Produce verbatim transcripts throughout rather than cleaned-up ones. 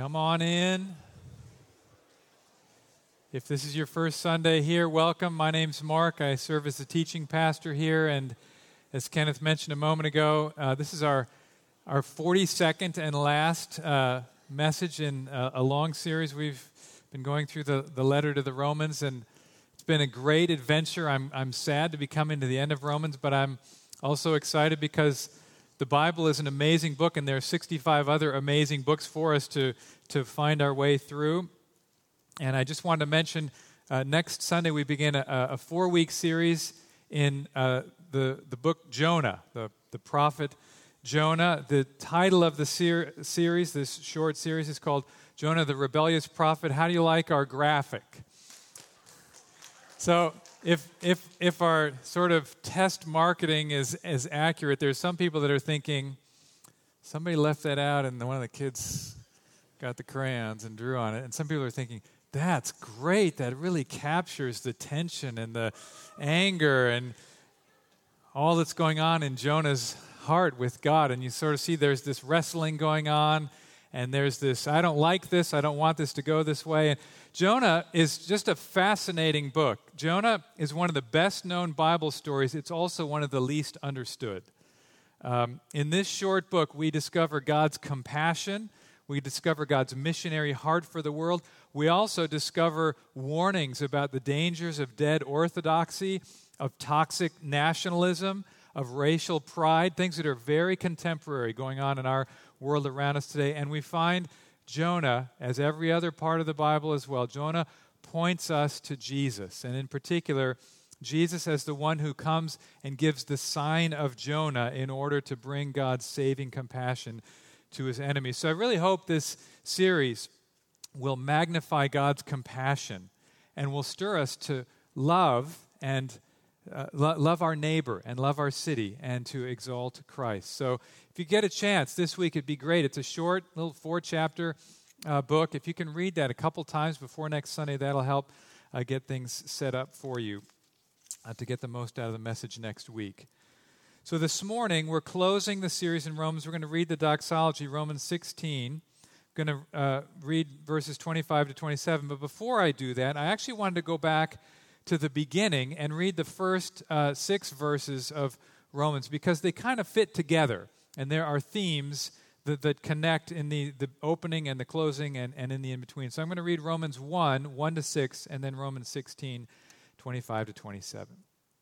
Come on in. If this is your first Sunday here, welcome. My name's Mark. I serve as the teaching pastor here, and as Kenneth mentioned a moment ago, uh, this is our our forty-second and last uh, message in uh, a long series. We've been going through the, the letter to the Romans, and it's been a great adventure. I'm I'm sad to be coming to the end of Romans, but I'm also excited because the Bible is an amazing book, and there are sixty-five other amazing books for us to, to find our way through. And I just wanted to mention, uh, next Sunday we begin a, a four-week series in uh, the, the book Jonah, the, the prophet Jonah. The title of the ser- series, this short series, is called Jonah the Rebellious Prophet. How do you like our graphic? So if if if our sort of test marketing is, is accurate, there's some people that are thinking, somebody left that out and one of the kids got the crayons and drew on it. And some people are thinking, that's great. That really captures the tension and the anger and all that's going on in Jonah's heart with God. And you sort of see there's this wrestling going on, and there's this, I don't like this, I don't want this to go this way. And Jonah is just a fascinating book. Jonah is one of the best-known Bible stories. It's also one of the least understood. Um, in this short book, we discover God's compassion. We discover God's missionary heart for the world. We also discover warnings about the dangers of dead orthodoxy, of toxic nationalism, of racial pride, things that are very contemporary going on in our world around us today. And we find Jonah, as every other part of the Bible as well, Jonah points us to Jesus. And in particular, Jesus as the one who comes and gives the sign of Jonah in order to bring God's saving compassion to his enemies. So I really hope this series will magnify God's compassion and will stir us to love and uh, lo- love our neighbor and love our city and to exalt Christ. So if you get a chance this week, it'd be great. It's a short little four-chapter uh, book. If you can read that a couple times before next Sunday, that'll help uh, get things set up for you uh, to get the most out of the message next week. So this morning, we're closing the series in Romans. We're going to read the doxology, Romans sixteen. I'm going to uh, read verses twenty-five to twenty-seven. But before I do that, I actually wanted to go back to the beginning and read the first uh, six verses of Romans because they kind of fit together. And there are themes that, that connect in the, the opening and the closing and, and in the in-between. So I'm going to read Romans one, one to six, and then Romans sixteen, twenty-five to twenty-seven.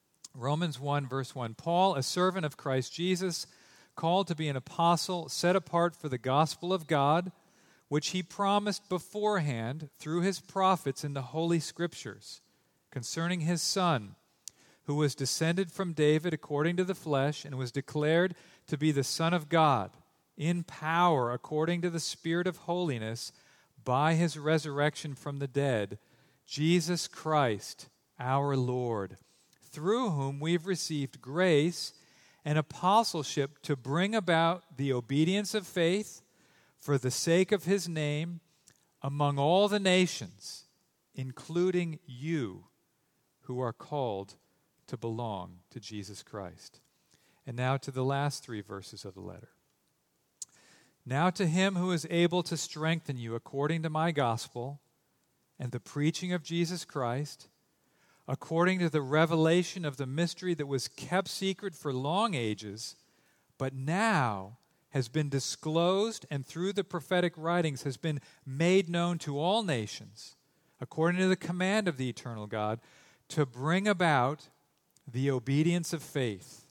Romans one, verse one, Paul, a servant of Christ Jesus, called to be an apostle, set apart for the gospel of God, which he promised beforehand through his prophets in the Holy Scriptures, concerning his Son, who was descended from David according to the flesh, and was declared to be the Son of God, in power according to the Spirit of holiness, by his resurrection from the dead, Jesus Christ, our Lord, through whom we've received grace and apostleship to bring about the obedience of faith for the sake of his name among all the nations, including you who are called to belong to Jesus Christ. And now to the last three verses of the letter. Now to him who is able to strengthen you according to my gospel and the preaching of Jesus Christ, according to the revelation of the mystery that was kept secret for long ages, but now has been disclosed and through the prophetic writings has been made known to all nations, according to the command of the eternal God, to bring about the obedience of faith.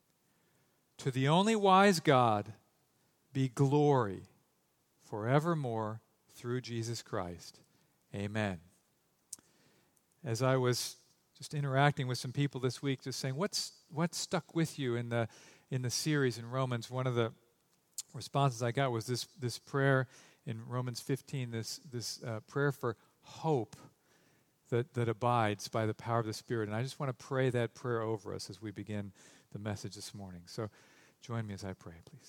To the only wise God be glory forevermore through Jesus Christ. Amen. As I was just interacting with some people this week, just saying, what's what stuck with you in the in the series in Romans? One of the responses I got was this this prayer in Romans fifteen, this this uh, prayer for hope that that abides by the power of the Spirit. And I just want to pray that prayer over us as we begin the message this morning. So join me as I pray, please.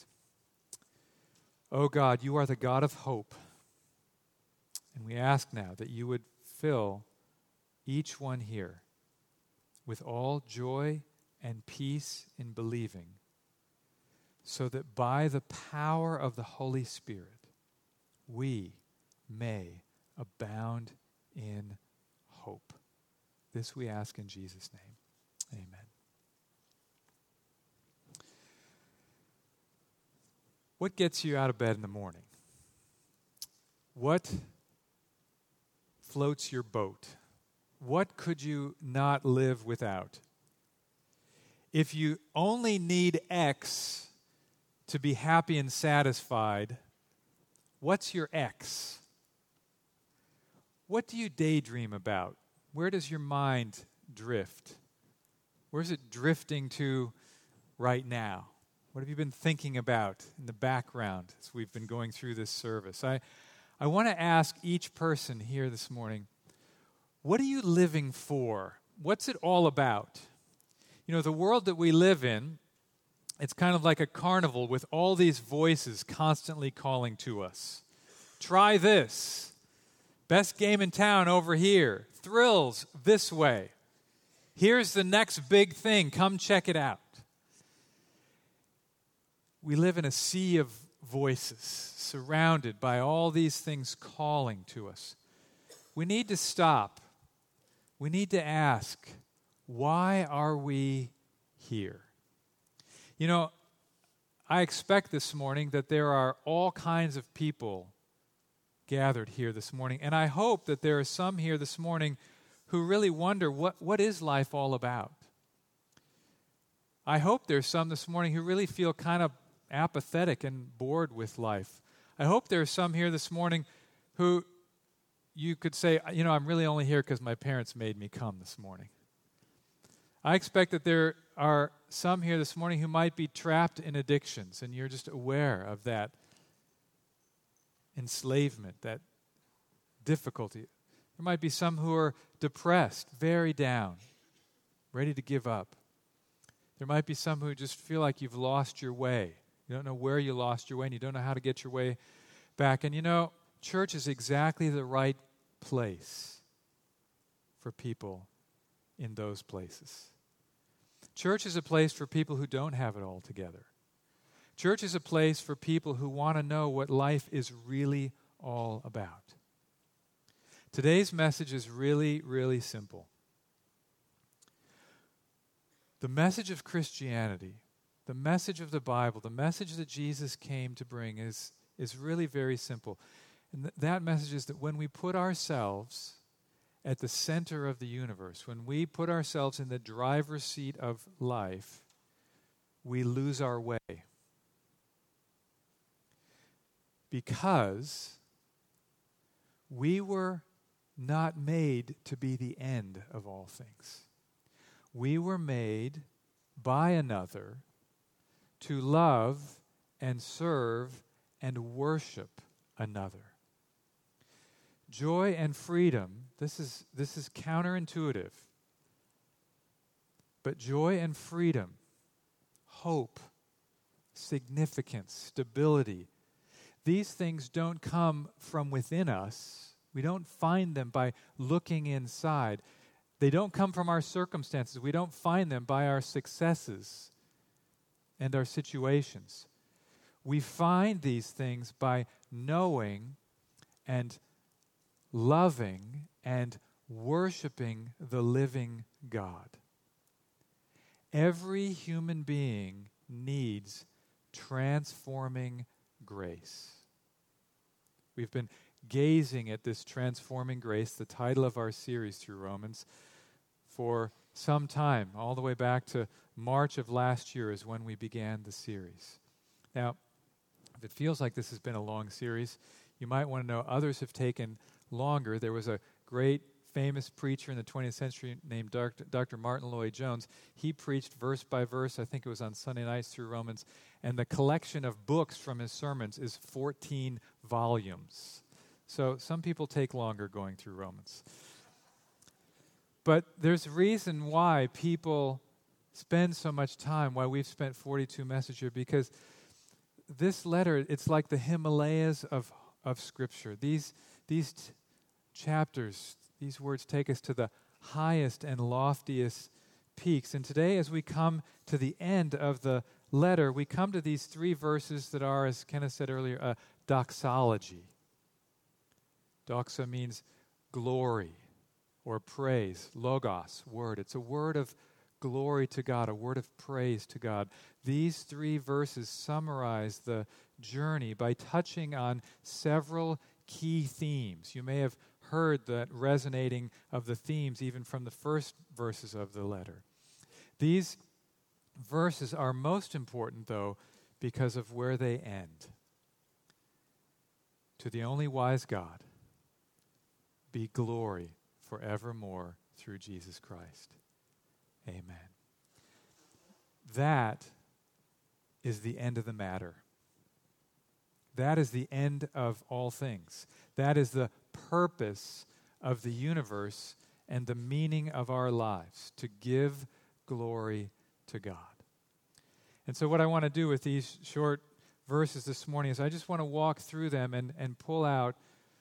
Oh God, you are the God of hope. And we ask now that you would fill each one here with all joy and peace in believing, so that by the power of the Holy Spirit, we may abound in hope. This we ask in Jesus' name. Amen. What gets you out of bed in the morning? What floats your boat? What could you not live without? If you only need X to be happy and satisfied, what's your X? What do you daydream about? Where does your mind drift? Where's it drifting to right now? What have you been thinking about in the background as we've been going through this service? I, I want to ask each person here this morning, what are you living for? What's it all about? You know, the world that we live in, it's kind of like a carnival with all these voices constantly calling to us. Try this. Best game in town over here. Thrills this way. Here's the next big thing. Come check it out. We live in a sea of voices, surrounded by all these things calling to us. We need to stop. We need to ask, why are we here? You know, I expect this morning that there are all kinds of people gathered here this morning, and I hope that there are some here this morning who really wonder, what, what is life all about? I hope there's some this morning who really feel kind of apathetic and bored with life. I hope there are some here this morning who you could say, you know, I'm really only here because my parents made me come this morning. I expect that there are some here this morning who might be trapped in addictions, and you're just aware of that enslavement, that difficulty. There might be some who are depressed, very down, ready to give up. There might be some who just feel like you've lost your way. You don't know where you lost your way, and you don't know how to get your way back. And you know, church is exactly the right place for people in those places. Church is a place for people who don't have it all together. Church is a place for people who want to know what life is really all about. Today's message is really, really simple. The message of Christianity, the message of the Bible, the message that Jesus came to bring is, is really very simple. And th- that message is that when we put ourselves at the center of the universe, when we put ourselves in the driver's seat of life, we lose our way. Because we were not made to be the end of all things. We were made by another to love and serve and worship another. Joy and freedom, this is, this is counterintuitive. But joy and freedom, hope, significance, stability, these things don't come from within us. We don't find them by looking inside. They don't come from our circumstances. We don't find them by our successes and our situations. We find these things by knowing and loving and worshiping the living God. Every human being needs transforming grace. We've been gazing at this transforming grace, the title of our series through Romans, for some time, all the way back to March of last year is when we began the series. Now, if it feels like this has been a long series, you might want to know others have taken longer. There was a great famous preacher in the twentieth century named Doctor Martin Lloyd-Jones. He preached verse by verse, I think it was on Sunday nights through Romans, and the collection of books from his sermons is fourteen volumes. So some people take longer going through Romans. But there's a reason why people spend so much time, why we've spent forty-two messages here, because this letter, it's like the Himalayas of, of Scripture. These, these t- chapters, these words take us to the highest and loftiest peaks. And today, as we come to the end of the letter, we come to these three verses that are, as Kenneth said earlier, a doxology. Doxa means glory or praise. Logos, word. It's a word of glory to God, a word of praise to God. These three verses summarize the journey by touching on several key themes. You may have heard that resonating of the themes even from the first verses of the letter. These verses are most important, though, because of where they end. To the only wise God be glory forevermore through Jesus Christ. Amen. That is the end of the matter. That is the end of all things. That is the purpose of the universe and the meaning of our lives, to give glory to God. And so what I want to do with these short verses this morning is I just want to walk through them and, and pull out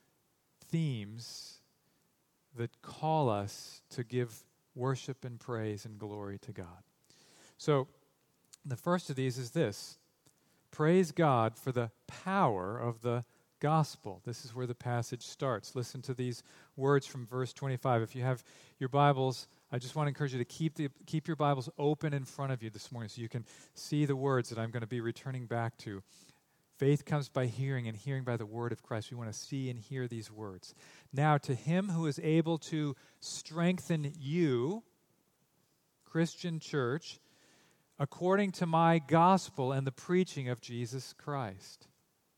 themes that call us to give worship and praise and glory to God. So the first of these is this: praise God for the power of the gospel. This is where the passage starts. Listen to these words from verse twenty-five. If you have your Bibles, I just want to encourage you to keep the keep your Bibles open in front of you this morning so you can see the words that I'm going to be returning back to. Faith comes by hearing, and hearing by the word of Christ. We want to see and hear these words. Now, to him who is able to strengthen you, Christian church, according to my gospel and the preaching of Jesus Christ.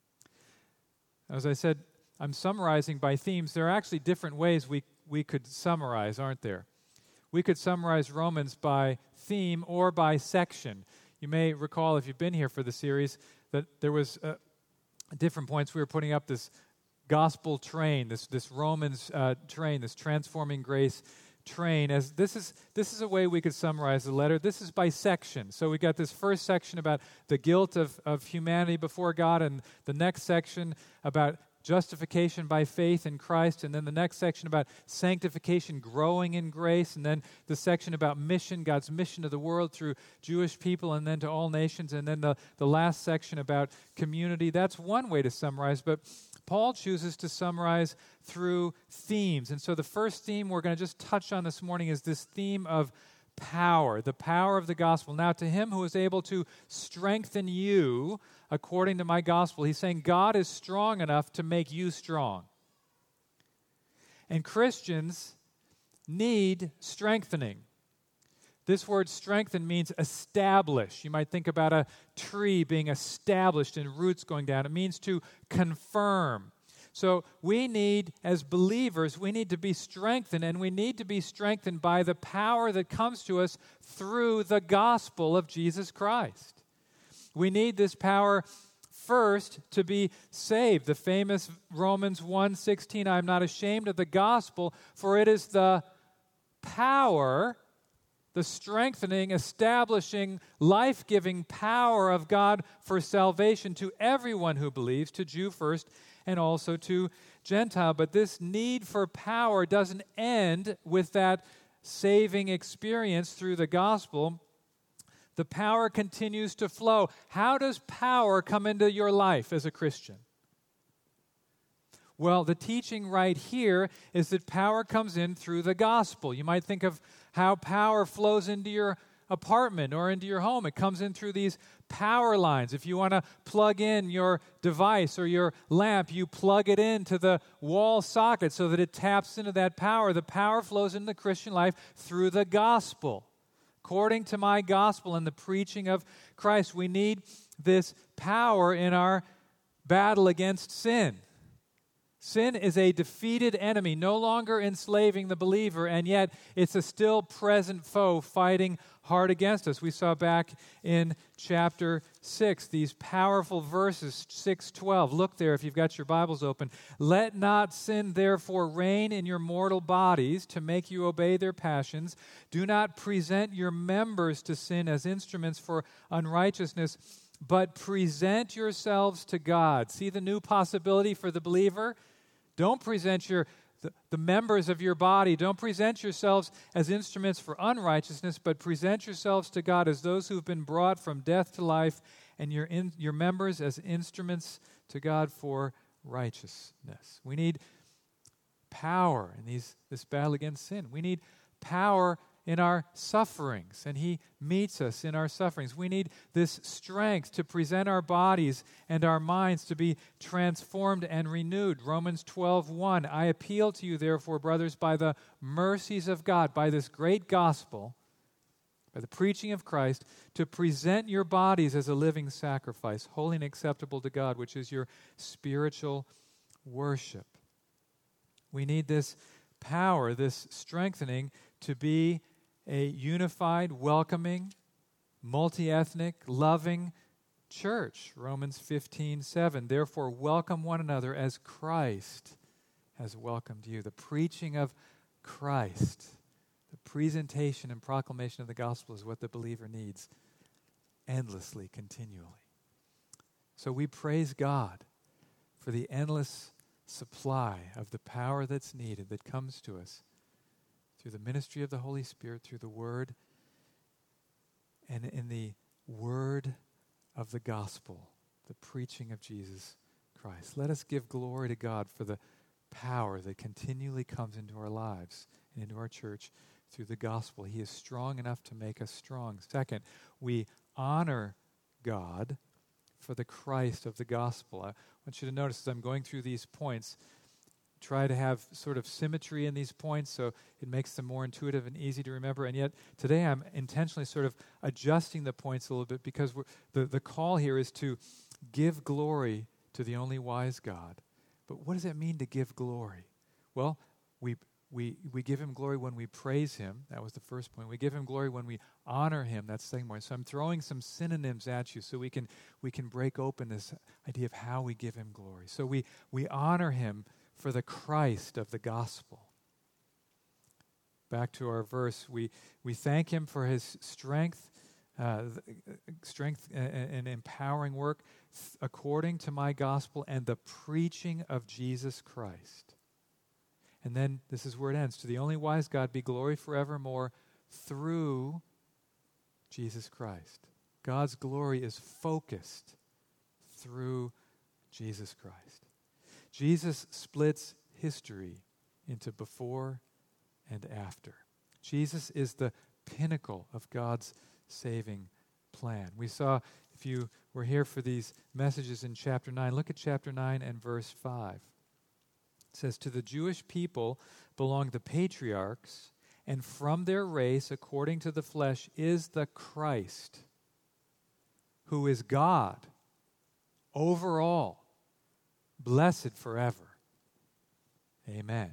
As I said, I'm summarizing by themes. There are actually different ways we, we could summarize, aren't there? We could summarize Romans by theme or by section. You may recall, if you've been here for the series, that there was uh, different points we were putting up this gospel train, this this Romans uh, train, this transforming grace train. As this is this is a way we could summarize the letter. This is by section. So we got this first section about the guilt of, of humanity before God, and the next section about justification by faith in Christ, and then the next section about sanctification, growing in grace, and then the section about mission, God's mission to the world through Jewish people and then to all nations, and then the, the last section about community. That's one way to summarize, but Paul chooses to summarize through themes. And so the first theme we're going to just touch on this morning is this theme of power, the power of the gospel. Now, to him who is able to strengthen you according to my gospel, he's saying God is strong enough to make you strong. And Christians need strengthening. This word strengthen means establish. You might think about a tree being established and roots going down. It means to confirm. So we need, as believers, we need to be strengthened, and we need to be strengthened by the power that comes to us through the gospel of Jesus Christ. We need this power first to be saved. The famous Romans one sixteen, I am not ashamed of the gospel, for it is the power, the strengthening, establishing, life-giving power of God for salvation to everyone who believes, to Jew first and also to Gentile. But this need for power doesn't end with that saving experience through the gospel. The power continues to flow. How does power come into your life as a Christian? Well, the teaching right here is that power comes in through the gospel. You might think of how power flows into your apartment or into your home. It comes in through these power lines. If you want to plug in your device or your lamp, you plug it into the wall socket so that it taps into that power. The power flows into the Christian life through the gospel. According to my gospel and the preaching of Christ, we need this power in our battle against sin. Sin is a defeated enemy, no longer enslaving the believer, and yet it's a still present foe fighting hard against us. We saw back in chapter six these powerful verses, six twelve. Look there if you've got your Bibles open. Let not sin therefore reign in your mortal bodies to make you obey their passions. Do not present your members to sin as instruments for unrighteousness, but present yourselves to God. See the new possibility for the believer? Don't present your the, the members of your body, don't present yourselves as instruments for unrighteousness, but present yourselves to God as those who have been brought from death to life, and your in, your members as instruments to God for righteousness. We need power in these, this battle against sin. We need power in our sufferings, and he meets us in our sufferings. We need this strength to present our bodies and our minds to be transformed and renewed. Romans twelve one, I appeal to you, therefore, brothers, by the mercies of God, by this great gospel, by the preaching of Christ, to present your bodies as a living sacrifice, holy and acceptable to God, which is your spiritual worship. We need this power, this strengthening, to be a unified, welcoming, multi-ethnic, loving church. Romans fifteen seven, therefore welcome one another as Christ has welcomed you. The preaching of Christ, the presentation and proclamation of the gospel is what the believer needs endlessly, continually. So we praise God for the endless supply of the power that's needed, that comes to us through the ministry of the Holy Spirit, through the Word, and in the Word of the gospel, the preaching of Jesus Christ. Let us give glory to God for the power that continually comes into our lives and into our church through the gospel. He is strong enough to make us strong. Second, we honor God for the Christ of the gospel. I want you to notice as I'm going through these points, try to have sort of symmetry in these points so it makes them more intuitive and easy to remember. And yet today I'm intentionally sort of adjusting the points a little bit because we're, the, the call here is to give glory to the only wise God. But what does it mean to give glory? Well, we we we give him glory when we praise him. That was the first point. We give him glory when we honor him. That's the second point. So I'm throwing some synonyms at you so we can we can break open this idea of how we give him glory. So we we honor him for the Christ of the gospel. Back to our verse, we, we thank him for his strength, uh, strength and empowering work th- according to my gospel and the preaching of Jesus Christ. And then this is where it ends. To the only wise God be glory forevermore through Jesus Christ. God's glory is focused through Jesus Christ. Jesus splits history into before and after. Jesus is the pinnacle of God's saving plan. We saw, if you were here for these messages in chapter nine, look at chapter nine and verse five. It says, to the Jewish people belong the patriarchs, and from their race, according to the flesh, is the Christ, who is God over all, blessed forever. Amen.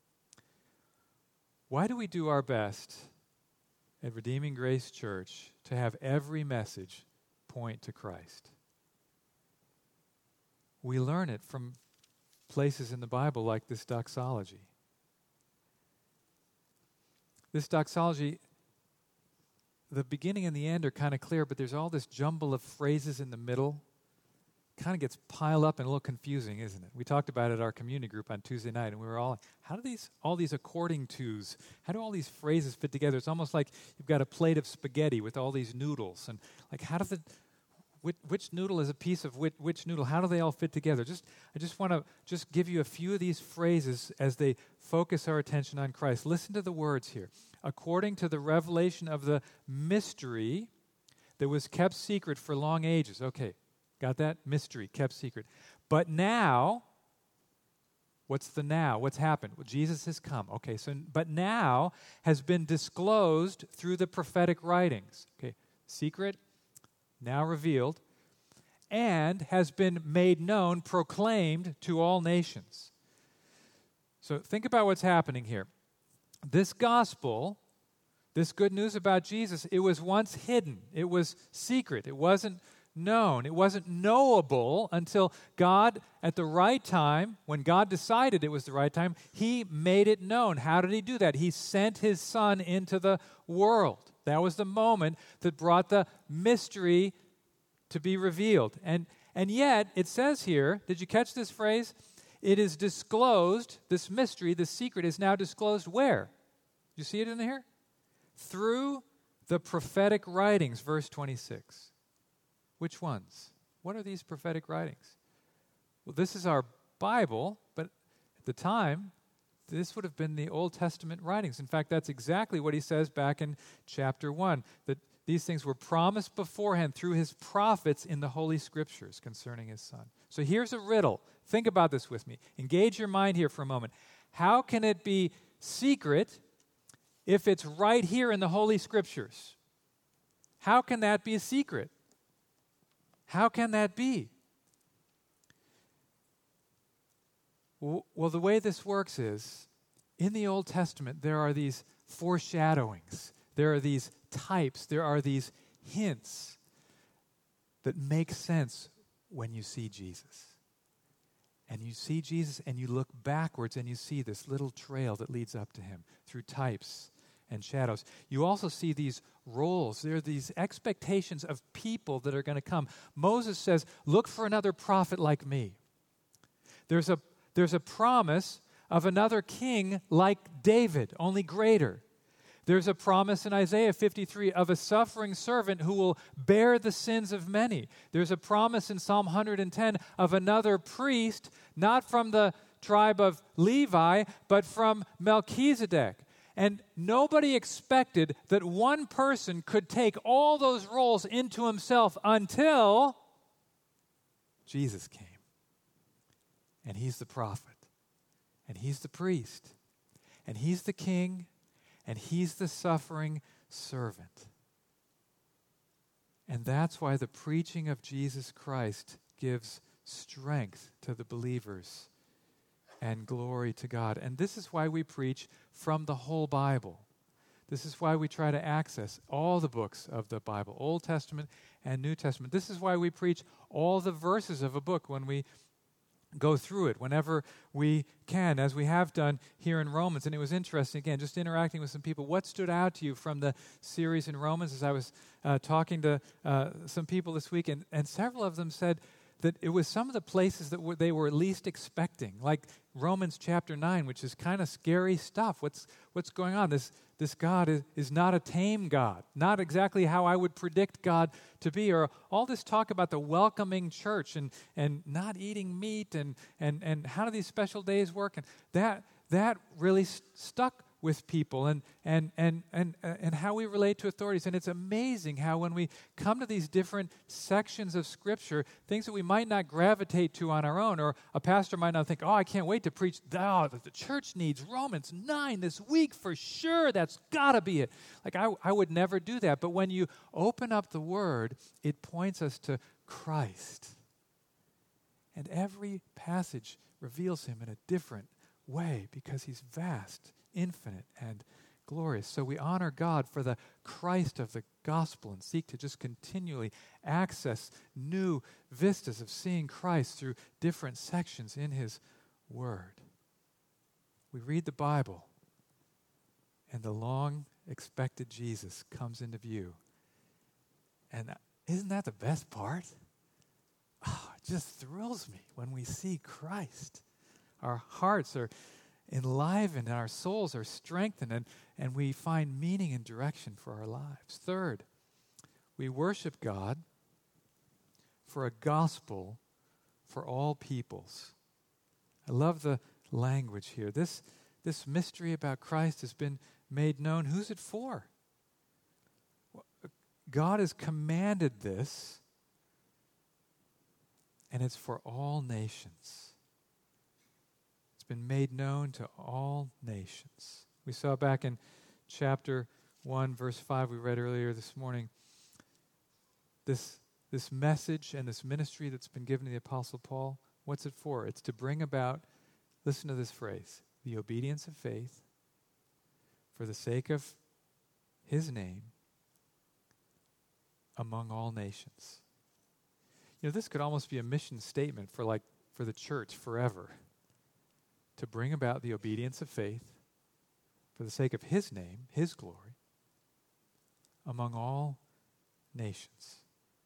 Why do we do our best at Redeeming Grace Church to have every message point to Christ? We learn it from places in the Bible like this doxology. This doxology, the beginning and the end are kind of clear, but there's all this jumble of phrases in the middle. Kind of gets piled up and a little confusing, isn't it? We talked about it at our community group on Tuesday night, and we were all like, how do these, all these according tos, how do all these phrases fit together? It's almost like you've got a plate of spaghetti with all these noodles, and like, how do the, which, which noodle is a piece of which, which noodle? How do they all fit together? Just, I just want to just give you a few of these phrases as they focus our attention on Christ. Listen to the words here. According to the revelation of the mystery that was kept secret for long ages. Okay. Got that? Mystery, kept secret. But now, what's the now? What's happened? Well, Jesus has come. Okay, so, but now has been disclosed through the prophetic writings. Okay, secret, now revealed, and has been made known, proclaimed to all nations. So think about what's happening here. This gospel, this good news about Jesus, it was once hidden. It was secret. It wasn't known. It wasn't knowable until God, at the right time, when God decided it was the right time, he made it known. How did he do that? He sent his son into the world. That was the moment that brought the mystery to be revealed. And, and yet, it says here, did you catch this phrase? It is disclosed, this mystery, this secret is now disclosed where? You see it in here? Through the prophetic writings, verse twenty-six. Which ones? What are these prophetic writings? Well, this is our Bible, but at the time, this would have been the Old Testament writings. In fact, that's exactly what he says back in chapter one, that these things were promised beforehand through his prophets in the Holy Scriptures concerning his Son. So here's a riddle. Think about this with me. Engage your mind here for a moment. How can it be secret if it's right here in the Holy Scriptures? How can that be a secret? How can that be? Well, the way this works is, in the Old Testament, there are these foreshadowings. There are these types. There are these hints that make sense when you see Jesus. And you see Jesus and you look backwards and you see this little trail that leads up to him through types and shadows. You also see these roles. There are these expectations of people that are going to come. Moses says, look for another prophet like me. There's a There's a promise of another king like David, only greater. There's a promise in Isaiah fifty-three of a suffering servant who will bear the sins of many. There's a promise in Psalm one hundred ten of another priest, not from the tribe of Levi, but from Melchizedek. And nobody expected that one person could take all those roles into himself until Jesus came. And he's the prophet, and he's the priest, and he's the king, and he's the suffering servant. And that's why the preaching of Jesus Christ gives strength to the believers and glory to God. And this is why we preach from the whole Bible. This is why we try to access all the books of the Bible, Old Testament and New Testament. This is why we preach all the verses of a book when we go through it whenever we can, as we have done here in Romans. And it was interesting, again, just interacting with some people. What stood out to you from the series in Romans? As I was uh, talking to uh, some people this week, and, and several of them said that it was some of the places that w- they were least expecting, like Romans chapter nine, which is kind of scary stuff. What's what's going on? This this God is, is not a tame God, not exactly how I would predict God to be, or all this talk about the welcoming church and and not eating meat and and and how do these special days work? And that that really st- stuck with people, and and and and uh, and how we relate to authorities. And it's amazing how when we come to these different sections of Scripture, things that we might not gravitate to on our own, or a pastor might not think, oh, I can't wait to preach, oh, that the church needs Romans nine this week for sure. That's got to be it. Like, I, I would never do that. But when you open up the Word, it points us to Christ. And every passage reveals him in a different way because he's vast, infinite, and glorious. So we honor God for the Christ of the gospel and seek to just continually access new vistas of seeing Christ through different sections in his word. We read the Bible, and the long-expected Jesus comes into view. And isn't that the best part? Oh, it just thrills me when we see Christ. Our hearts are enlivened and our souls are strengthened, and, and we find meaning and direction for our lives. Third, we worship God for a gospel for all peoples. I love the language here. This, this mystery about Christ has been made known. Who's it for? God has commanded this, and it's for all nations. Been made known to all nations. We saw back in chapter one, verse five, we read earlier this morning, this, this message and this ministry that's been given to the Apostle Paul. What's it for? It's to bring about, listen to this phrase, the obedience of faith for the sake of his name among all nations. You know, this could almost be a mission statement for like for the church forever. To bring about the obedience of faith for the sake of his name, his glory, among all nations.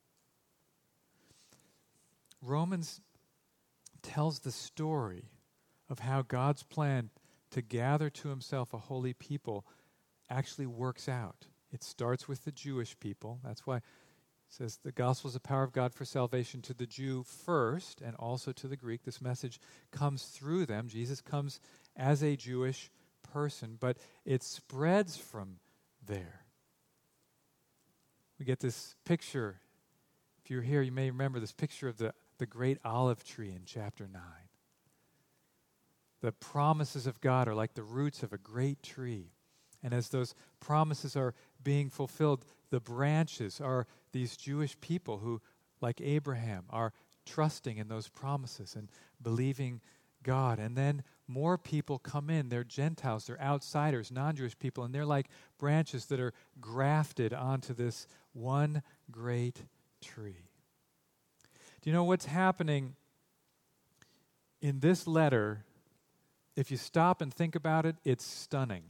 Romans tells the story of how God's plan to gather to himself a holy people actually works out. It starts with the Jewish people. That's why it says the gospel is the power of God for salvation to the Jew first and also to the Greek. This message comes through them. Jesus comes as a Jewish person, but it spreads from there. We get this picture. If you're here, you may remember this picture of the, the great olive tree in chapter nine. The promises of God are like the roots of a great tree. And as those promises are being fulfilled, the branches are these Jewish people who, like Abraham, are trusting in those promises and believing God. And then more people come in. They're Gentiles, they're outsiders, non-Jewish people, and they're like branches that are grafted onto this one great tree. Do you know what's happening in this letter? If you stop and think about it, it's stunning.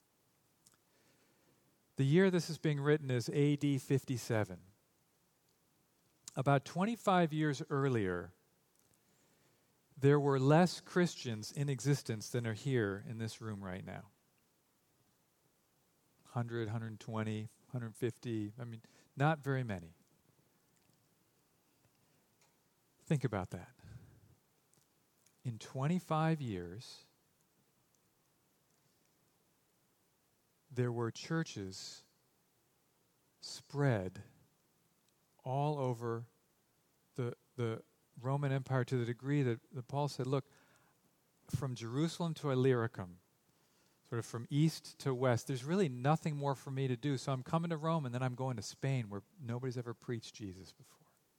The year this is being written is A D fifty-seven. About twenty-five years earlier, there were less Christians in existence than are here in this room right now. one hundred, one hundred twenty, one hundred fifty, I mean, not very many. Think about that. In twenty-five years, there were churches spread all over the, the Roman Empire to the degree that, that Paul said, look, from Jerusalem to Illyricum, sort of from east to west, there's really nothing more for me to do. So I'm coming to Rome and then I'm going to Spain where nobody's ever preached Jesus before.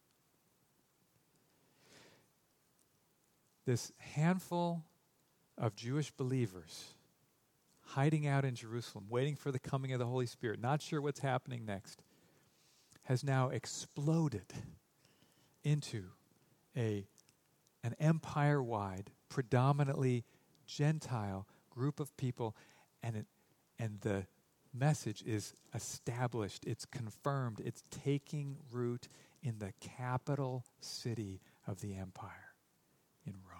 This handful of Jewish believers hiding out in Jerusalem, waiting for the coming of the Holy Spirit, not sure what's happening next, has now exploded into a, an empire-wide, predominantly Gentile group of people, and it, and the message is established, it's confirmed, it's taking root in the capital city of the empire, in Rome.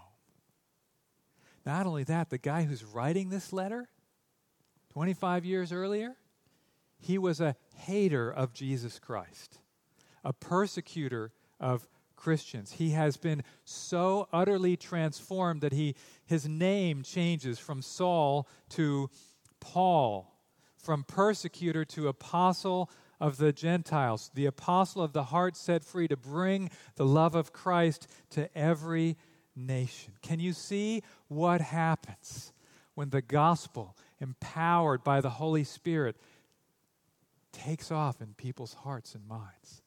Not only that, the guy who's writing this letter, twenty-five years earlier, he was a hater of Jesus Christ, a persecutor of Christians. He has been so utterly transformed that he his name changes from Saul to Paul, from persecutor to apostle of the Gentiles, the apostle of the heart set free to bring the love of Christ to every nation. Can you see what happens when the gospel, empowered by the Holy Spirit, takes off in people's hearts and minds?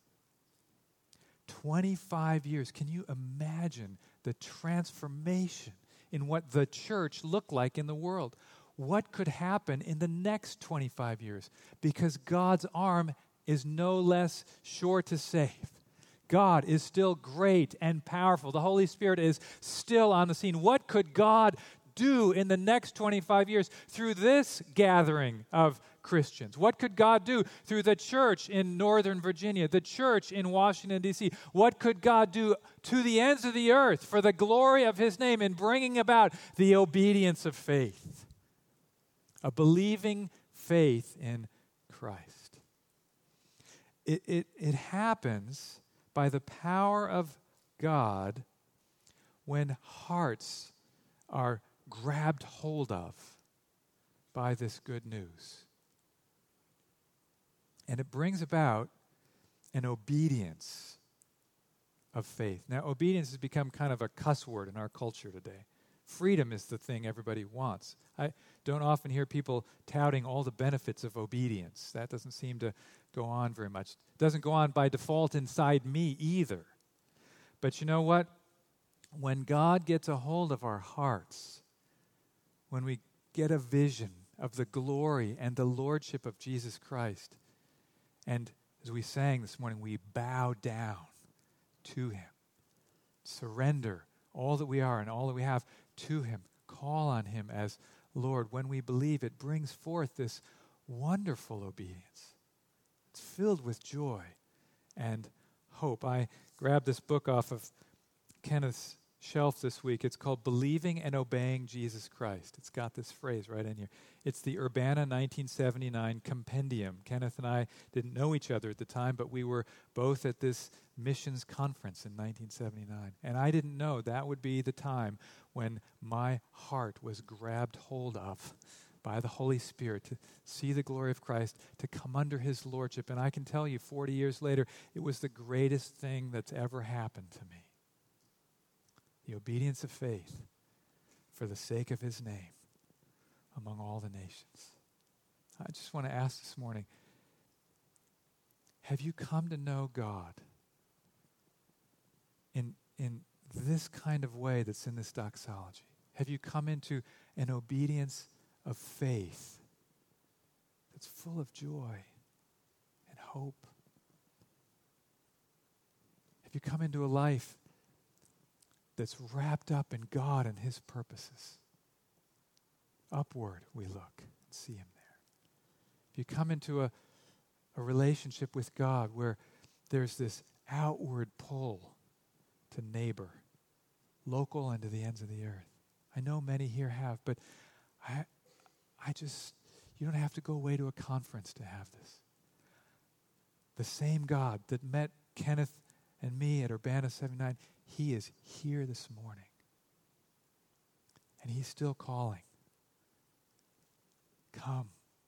twenty-five years. Can you imagine the transformation in what the church looked like in the world? What could happen in the next twenty-five years? Because God's arm is no less sure to save. God is still great and powerful. The Holy Spirit is still on the scene. What could God do in the next twenty-five years through this gathering of Christians? What could God do through the church in Northern Virginia, the church in Washington, D C? What could God do to the ends of the earth for the glory of His name in bringing about the obedience of faith? A believing faith in Christ. It, it, it happens by the power of God when hearts are grabbed hold of by this good news. And it brings about an obedience of faith. Now, obedience has become kind of a cuss word in our culture today. Freedom is the thing everybody wants. I don't often hear people touting all the benefits of obedience. That doesn't seem to go on very much. It doesn't go on by default inside me either. But you know what? When God gets a hold of our hearts, when we get a vision of the glory and the lordship of Jesus Christ, and as we sang this morning, we bow down to Him, surrender all that we are and all that we have to Him, call on Him as Lord. When we believe, it brings forth this wonderful obedience. It's filled with joy and hope. I grabbed this book off of Kenneth's shelf this week. It's called Believing and Obeying Jesus Christ. It's got this phrase right in here. It's the Urbana nineteen seventy-nine Compendium. Kenneth and I didn't know each other at the time, but we were both at this missions conference in nineteen seventy-nine. And I didn't know that would be the time when my heart was grabbed hold of by the Holy Spirit to see the glory of Christ, to come under his lordship. And I can tell you, forty years later, it was the greatest thing that's ever happened to me. The obedience of faith for the sake of his name among all the nations. I just want to ask this morning, have you come to know God in, in this kind of way that's in this doxology? Have you come into an obedience of faith that's full of joy and hope? Have you come into a life that's wrapped up in God and his purposes? Upward we look and see him there. If you come into a, a relationship with God where there's this outward pull to neighbor, local and to the ends of the earth. I know many here have, but I I just, you don't have to go away to a conference to have this. The same God that met Kenneth and me at Urbana seventy-nine, he is here this morning. And he's still calling. Come.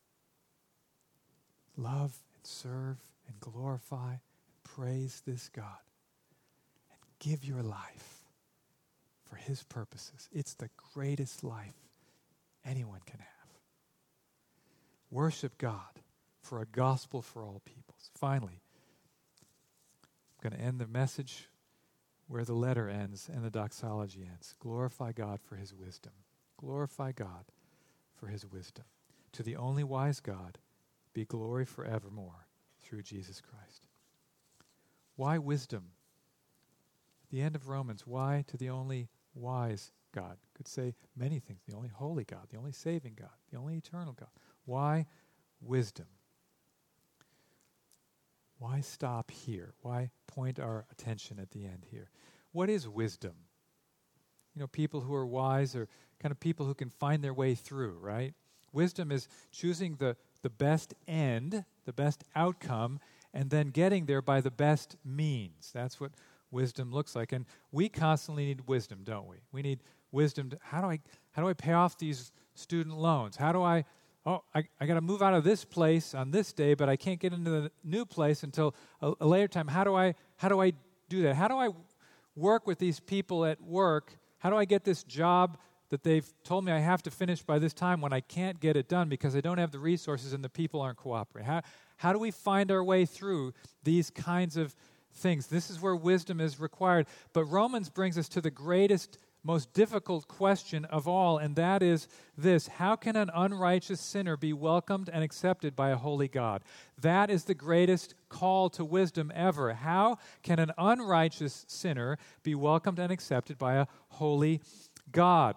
Love and serve and glorify and praise this God. And give your life for his purposes. It's the greatest life anyone can have. Worship God for a gospel for all peoples. Finally, I'm going to end the message where the letter ends and the doxology ends. Glorify God for his wisdom. Glorify God for his wisdom. To the only wise God be glory forevermore through Jesus Christ. Why wisdom? At the end of Romans, why to the only wise God? Could say many things. The only holy God, the only saving God, the only eternal God. Why wisdom? Why stop here? Why point our attention at the end here? What is wisdom? You know, people who are wise are kind of people who can find their way through, right? Wisdom is choosing the, the best end, the best outcome, and then getting there by the best means. That's what wisdom looks like. And we constantly need wisdom, don't we? We need wisdom. To, how do I how do I pay off these student loans? How do I Oh, I, I got to move out of this place on this day, but I can't get into the new place until a, a later time. How do I how do I do that? How do I work with these people at work? How do I get this job that they've told me I have to finish by this time when I can't get it done because I don't have the resources and the people aren't cooperating? How, how do we find our way through these kinds of things? This is where wisdom is required. But Romans brings us to the greatest, most difficult question of all, and that is this: how can an unrighteous sinner be welcomed and accepted by a holy God? That is the greatest call to wisdom ever. How can an unrighteous sinner be welcomed and accepted by a holy God?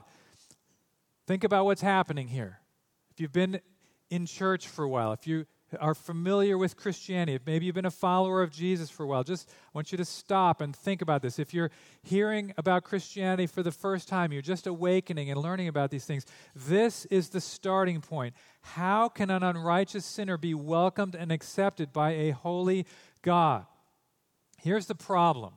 Think about what's happening here. If you've been in church for a while, if you are familiar with Christianity, if maybe you've been a follower of Jesus for a while, just I want you to stop and think about this. If you're hearing about Christianity for the first time, you're just awakening and learning about these things, this is the starting point. How can an unrighteous sinner be welcomed and accepted by a holy God? Here's the problem.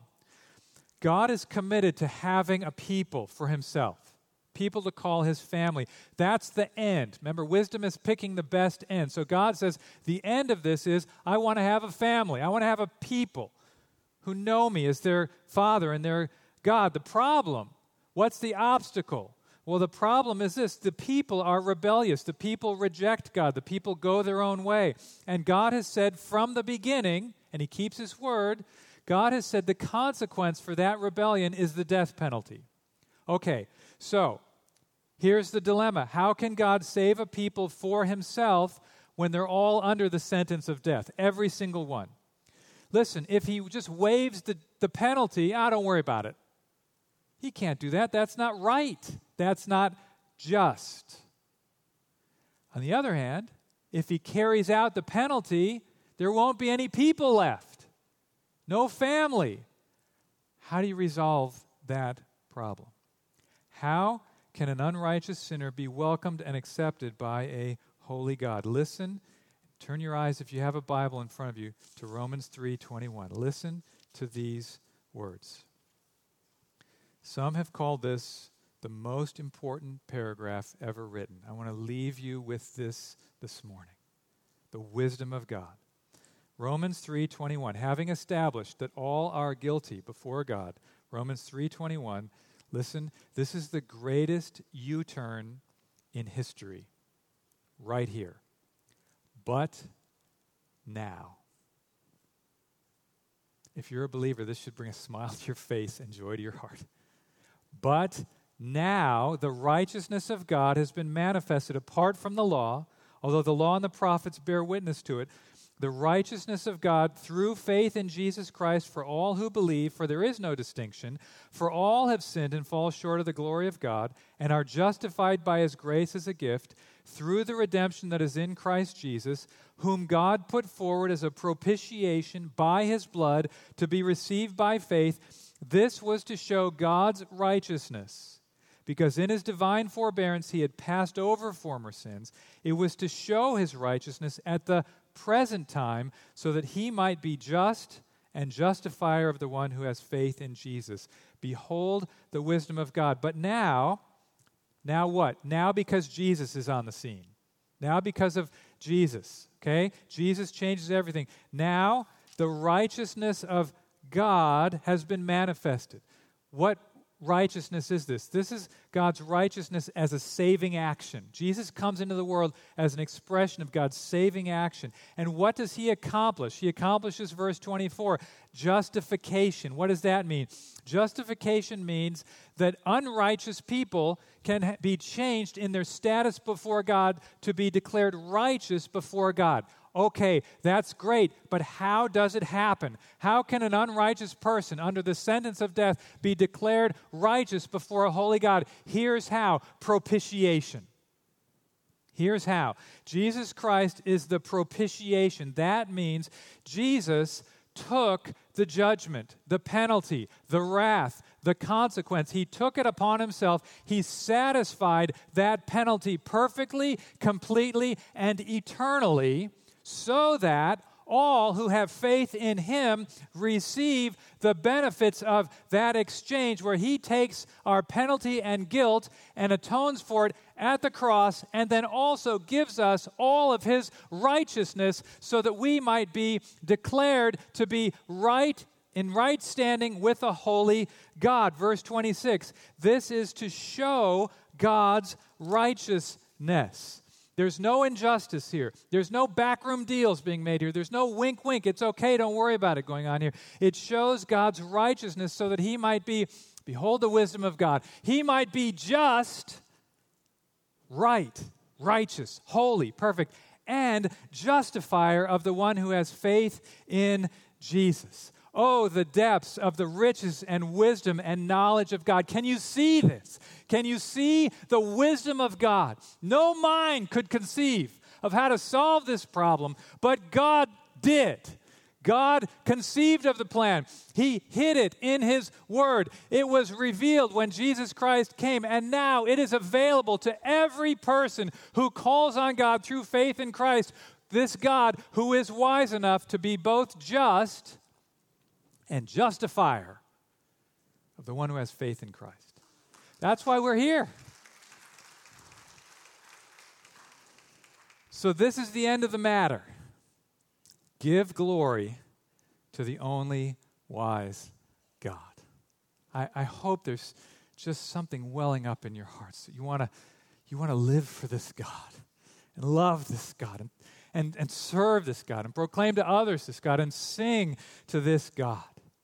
God is committed to having a people for himself. People to call his family. That's the end. Remember, wisdom is picking the best end. So God says, the end of this is, I want to have a family. I want to have a people who know me as their father and their God. The problem, what's the obstacle? Well, the problem is this: the people are rebellious. The people reject God. The people go their own way. And God has said from the beginning, and he keeps his word, God has said the consequence for that rebellion is the death penalty. Okay, so here's the dilemma. How can God save a people for himself when they're all under the sentence of death? Every single one. Listen, if he just waives the, the penalty, ah, don't worry about it. He can't do that. That's not right. That's not just. On the other hand, if he carries out the penalty, there won't be any people left. No family. How do you resolve that problem. How can an unrighteous sinner be welcomed and accepted by a holy God? Listen, turn your eyes, if you have a Bible in front of you, to Romans three twenty-one. Listen to these words. Some have called this the most important paragraph ever written. I want to leave you with this this morning. The wisdom of God. Romans three twenty-one, having established that all are guilty before God. Romans three twenty-one, listen, this is the greatest U-turn in history. Right here. But now. If you're a believer, this should bring a smile to your face and joy to your heart. But now the righteousness of God has been manifested apart from the law, although the law and the prophets bear witness to it. The righteousness of God through faith in Jesus Christ for all who believe, for there is no distinction. For all have sinned and fall short of the glory of God, and are justified by his grace as a gift, through the redemption that is in Christ Jesus, whom God put forward as a propitiation by his blood to be received by faith. This was to show God's righteousness, because in his divine forbearance he had passed over former sins. It was to show his righteousness at the present time, so that he might be just and justifier of the one who has faith in Jesus. Behold the wisdom of God. But now, now what? Now because Jesus is on the scene. Now because of Jesus, okay? Jesus changes everything. Now the righteousness of God has been manifested. What righteousness is this? This is God's righteousness as a saving action. Jesus comes into the world as an expression of God's saving action. And what does he accomplish? He accomplishes, verse twenty-four, justification. What does that mean? Justification means that unrighteous people can be changed in their status before God to be declared righteous before God. Okay, that's great, but how does it happen? How can an unrighteous person under the sentence of death be declared righteous before a holy God? Here's how: propitiation. Here's how. Jesus Christ is the propitiation. That means Jesus took the judgment, the penalty, the wrath, the consequence. He took it upon himself. He satisfied that penalty perfectly, completely, and eternally, so that all who have faith in him receive the benefits of that exchange, where he takes our penalty and guilt and atones for it at the cross, and then also gives us all of his righteousness so that we might be declared to be right in right standing with a holy God. Verse twenty-six, this is to show God's righteousness. There's no injustice here. There's no backroom deals being made here. There's no wink, wink. It's okay. Don't worry about it going on here. It shows God's righteousness so that he might be, behold the wisdom of God. He might be just, right, righteous, holy, perfect, and justifier of the one who has faith in Jesus. Oh, the depths of the riches and wisdom and knowledge of God. Can you see this? Can you see the wisdom of God? No mind could conceive of how to solve this problem, but God did. God conceived of the plan. He hid it in his word. It was revealed when Jesus Christ came, and now it is available to every person who calls on God through faith in Christ, this God who is wise enough to be both just and justifier of the one who has faith in Christ. That's why we're here. So this is the end of the matter. Give glory to the only wise God. I, I hope there's just something welling up in your hearts. You want to you want to live for this God and love this God and, and, and serve this God and proclaim to others this God and sing to this God.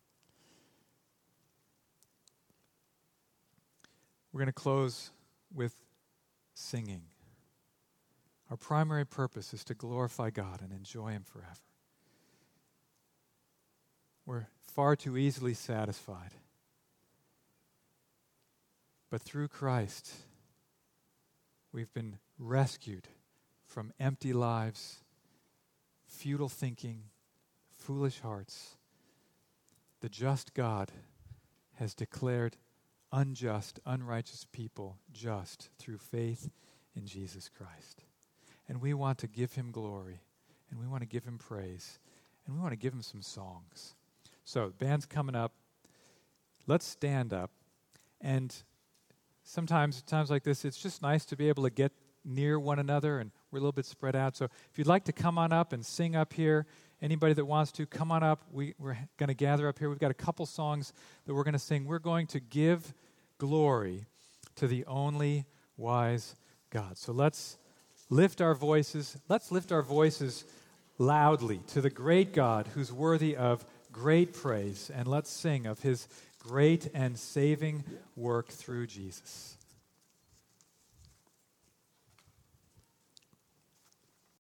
We're going to close with singing. Our primary purpose is to glorify God and enjoy him forever. We're far too easily satisfied. But through Christ, we've been rescued from empty lives, futile thinking, foolish hearts. The just God has declared unjust, unrighteous people just through faith in Jesus Christ. And we want to give him glory, and we want to give him praise, and we want to give him some songs. So, the band's coming up. Let's stand up. And sometimes, at times like this, it's just nice to be able to get near one another, and we're a little bit spread out. So if you'd like to come on up and sing up here, anybody that wants to, come on up. We, we're going to gather up here. We've got a couple songs that we're going to sing. We're going to give glory to the only wise God. So let's lift our voices. Let's lift our voices loudly to the great God who's worthy of great praise, and let's sing of his great and saving work through Jesus.